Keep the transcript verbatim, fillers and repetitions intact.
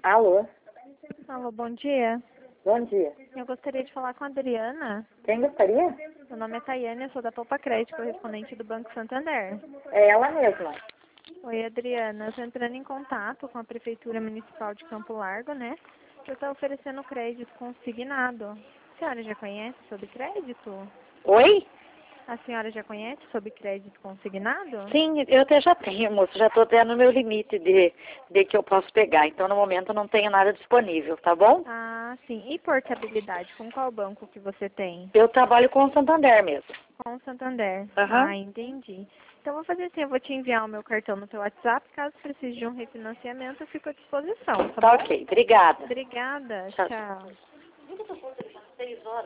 Alô? Alô, bom dia. Bom dia. Eu gostaria de falar com a Adriana. Quem gostaria? Meu nome é Tayane, eu sou da Poupa Crédito, correspondente do Banco Santander. É ela mesma. Oi, Adriana. Eu estou entrando em contato com a Prefeitura Municipal de Campo Largo, né? Eu estou oferecendo crédito consignado. A senhora já conhece sobre crédito? Oi? A senhora já conhece sobre crédito consignado? Sim, eu até já tenho, moço. Já estou até no meu limite de, de que eu posso pegar. Então, no momento, não tenho nada disponível, tá bom? Ah, sim. E portabilidade? Com qual banco que você tem? Eu trabalho com o Santander mesmo. Com o Santander. Aham. Ah, entendi. Então, vou fazer assim, eu vou te enviar o meu cartão no teu WhatsApp. Caso precise de um refinanciamento, eu fico à disposição, tá Tá bom? ok. Obrigada. Obrigada. Tchau. Tchau. Seis horas.